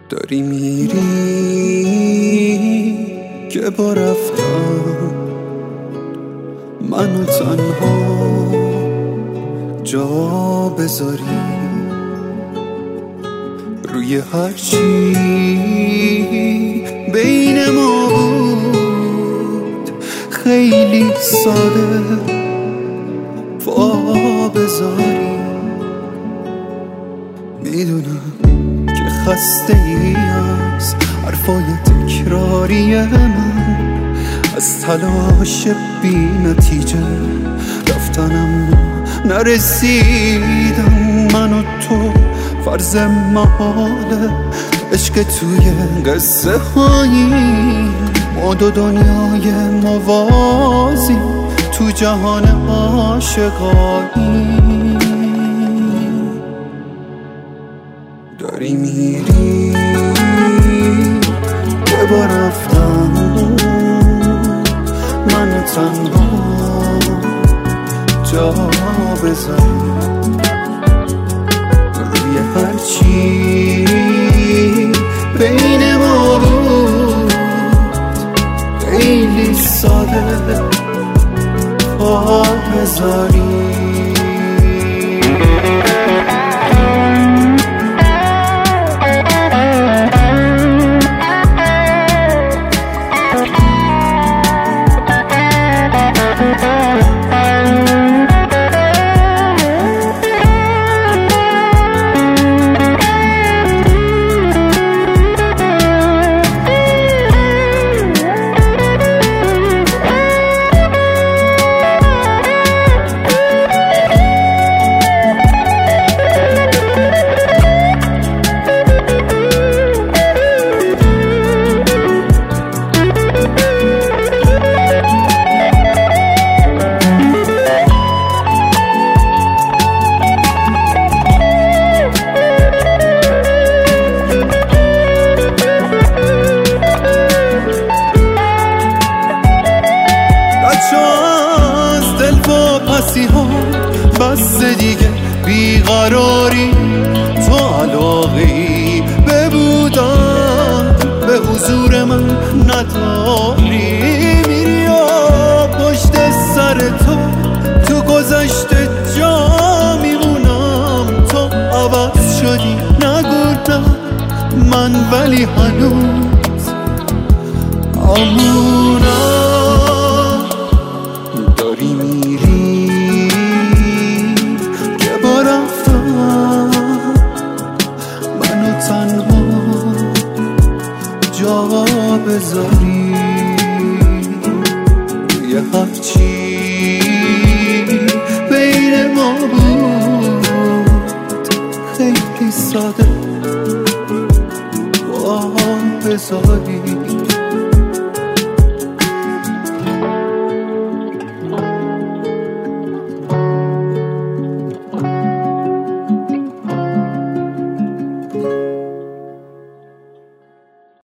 داری میری که با رفتن منو تنها جا بذاری، روی هرچی بین ما بود خیلی ساده وا بذاری. میدونم که خسته ای از حرفای تکراری من، از تلاش بی نتیجه رفتنم نرسیدم. من و تو فرض محاله عشق توی قصه هایی، ما دو دنیای موازی تو جهان عاشقایی. داری میری که با رفتن منو تنها جا بذاری، روی هرچی بین ما بود خیلی ساده پا بذاری. بس دیگه بیقراری، تو علاقه‌ای به بودن به حضور من نداری. میری و پشت سر تو گذشته جا میمونم. تو عوض شدی نگو نه من ولی هنوز امونم. داری میری تنها جا بذاری، روی هرچی بین ما بود خیلی ساده وا بذاری.